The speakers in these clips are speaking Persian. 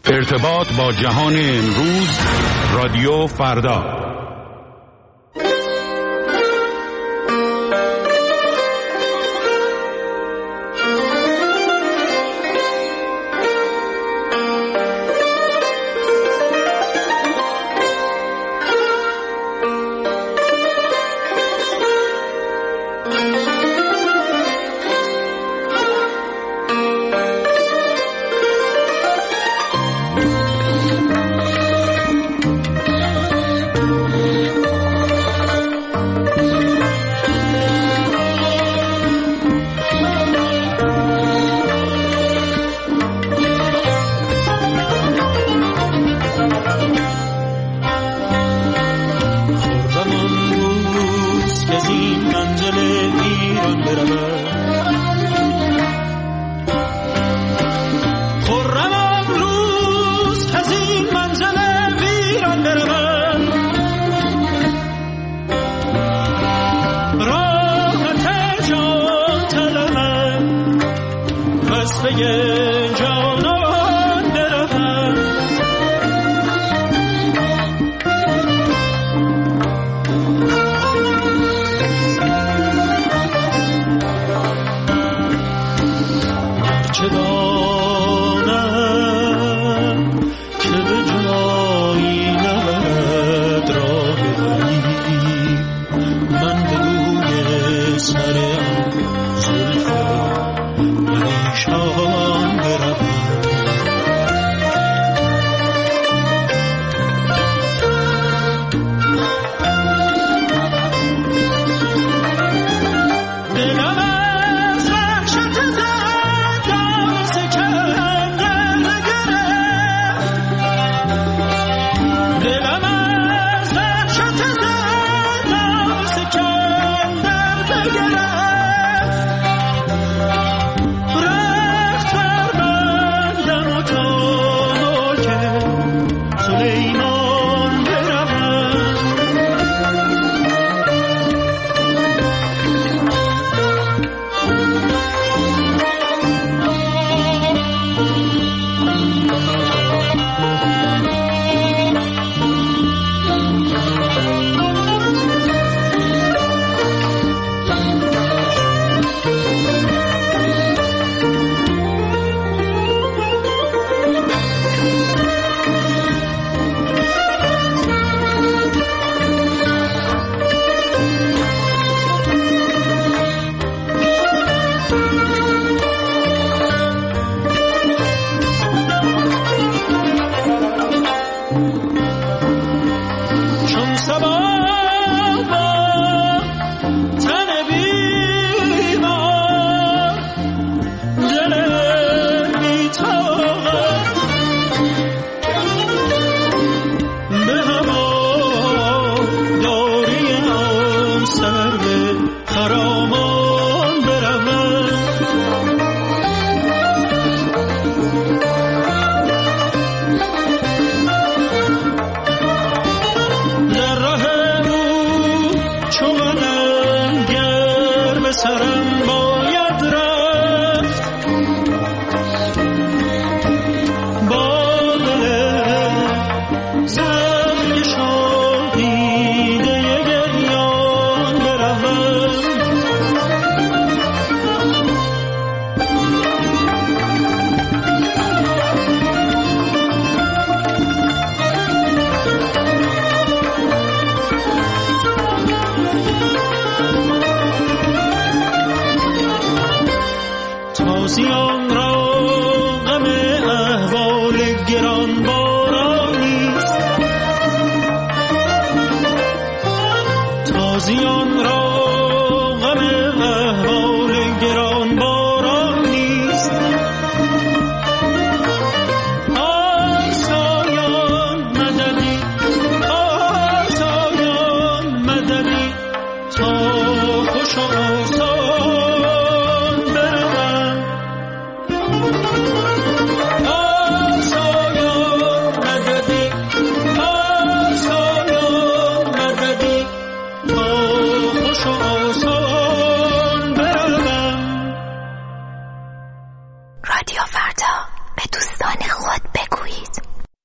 ارتباط با جهان امروز، رادیو فردا. سر زلف پریشان خود بگویید.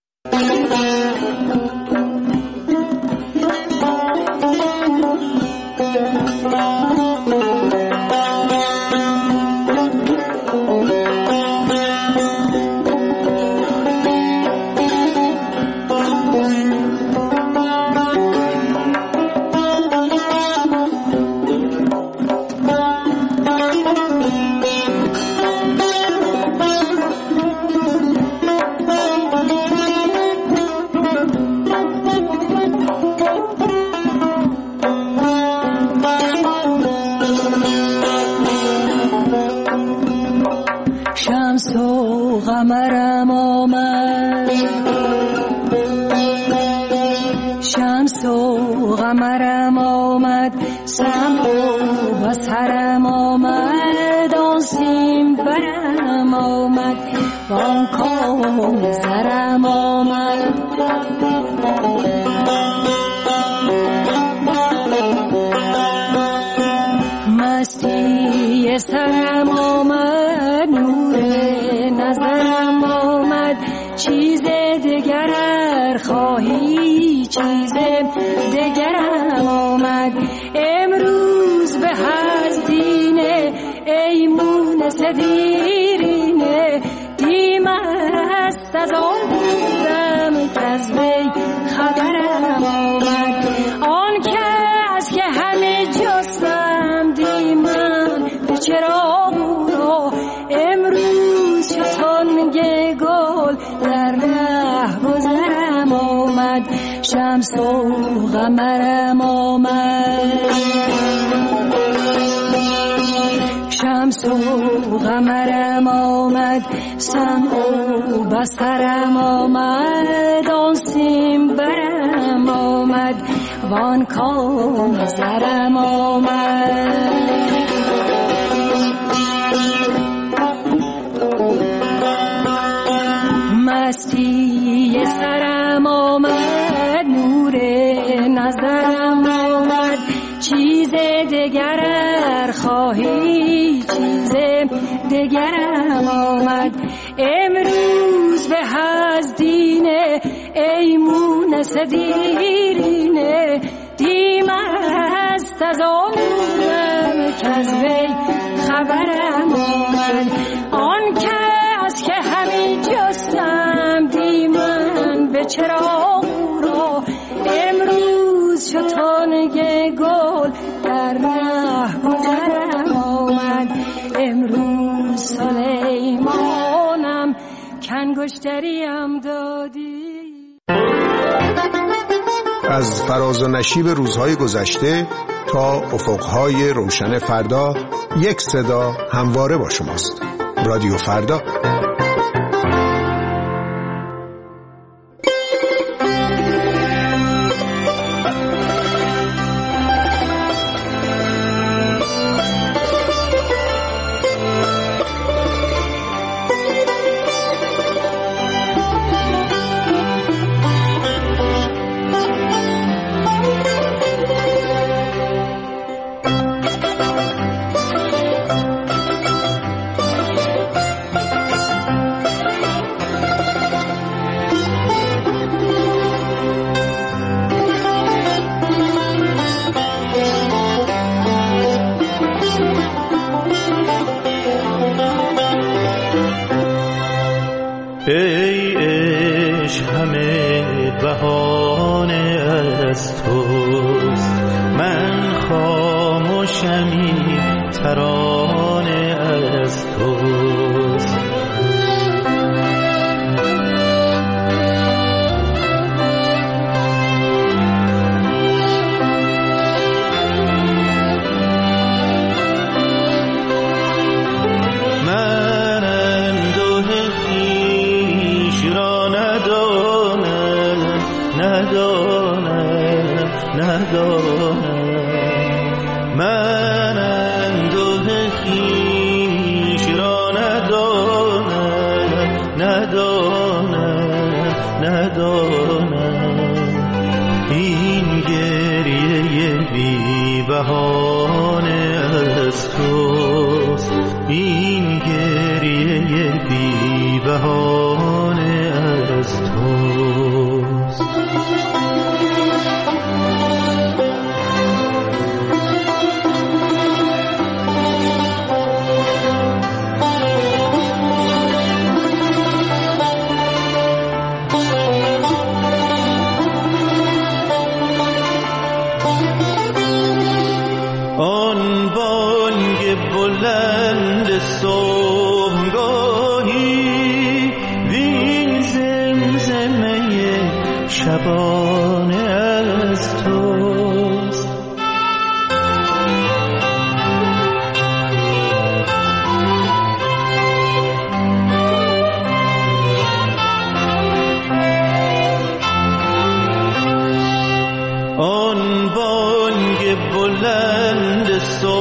شمس و قمرم آمد، شمس و قمرم آمد، سمع و بصرم آمد، آن سیم برم آمد، وان کام زرم آمد. مستی سرم آمد، نور نظرم آمد، چیز دگر خواهی چیز دگرم آمد. امروز به از دینه ای مونس دیرینه، دیم است از آن بودم که از وی خبرم آمد. آن کس که همه جستم دیمن به چرا بورا، امروز شتانگ گل در ره گذرم آمد. شمس و قمرم آمد، شمس و قمرم آمد، سمع و بصرم آمد، آن سیم برم آمد، وان کام زرم آمد. مستی سرم آمد، نور نظرم آمد، چیز دگر خواهی چیز دگرم آمد. امروز به از دینه ای مونس دیرینه، دیم است از آن بودم که از وی خبرم آمد. آن کس که همی جستم دیمن به چرا را، امروز شتانگ گل در ره گذرم آمد. امروز سلیمانم کنگشتریم دادی. از فراز و نشیب روزهای گذشته تا افقهای روشن فردا، یک صدا همواره با شماست. رادیو فردا. ای عشق همه بهانه از توست، من خاموشمی ترانه از توست. من اندوه خویش را ندانم، این گریه بی بهانه از توست، این گریه بی بهانه شبانه از توست. آن بانگ بلند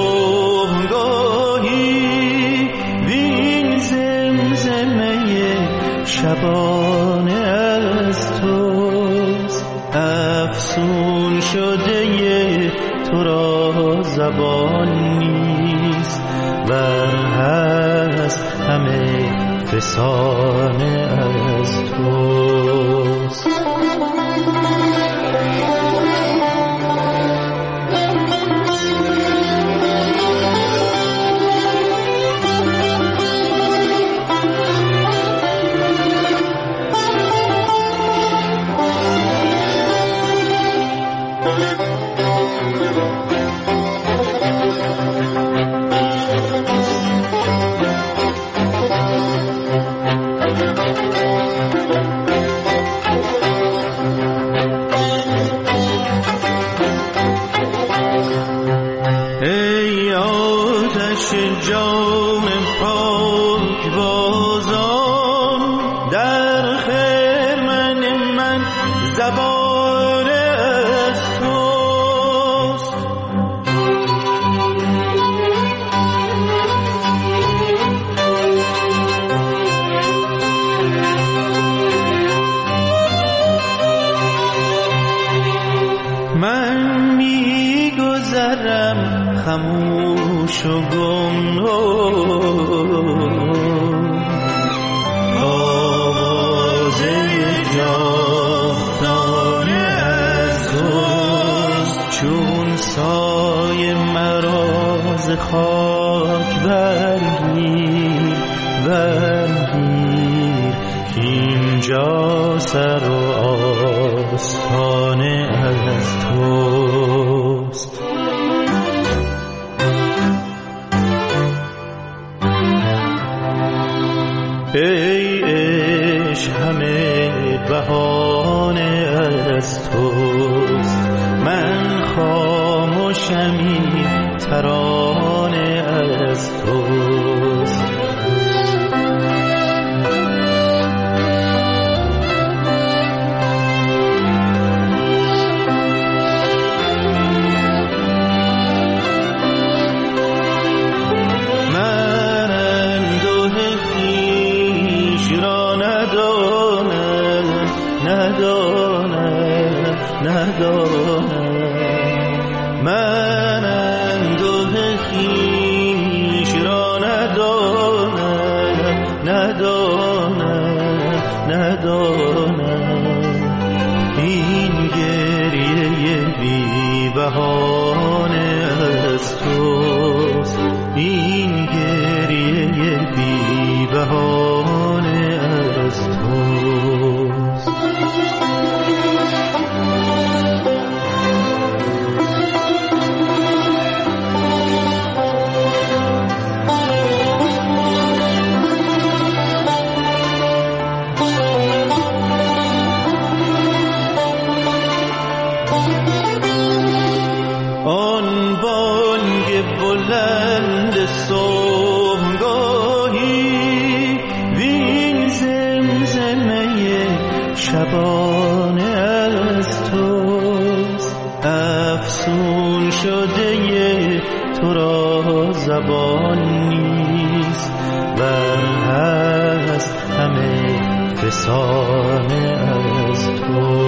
صبحگاهی وین زمزمه شبانه از توست. افسون شده تو را زبان نیست ور هست همه فسانه از توست. ای آتش جام پاک بازان در خرمن من زبان از توست. من میگذرم خاموش و گمنام آوازه جاودانه از توست. چون سایه مرا ز خاک برگیر اینجا سر و آستانه از توست. ای عشق همه بهانه از توست. من خاموشمی ترانه از توست. من اندوه خویش را ندانم. این گریه بی بهانه از توست. این گریه بی بهانه از توست. آن بانگ بلند صبحگاهی وین زمزمه شبانه از توست. افسون شده تو را زبان نیست ور هست همه فسانه از توست.